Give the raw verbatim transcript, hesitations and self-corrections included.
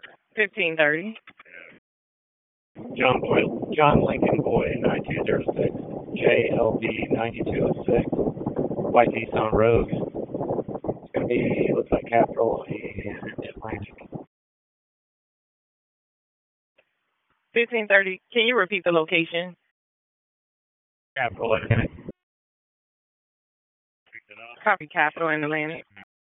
Fifteen thirty. John Boyle, John Lincoln Boy, nine two zero six, J L B nine two zero six, White Nissan Rogue. It's going to be, looks like Capital and Atlantic. Fifteen thirty. Can you repeat the location? Capital Atlantic. Copy Capital in Atlantic.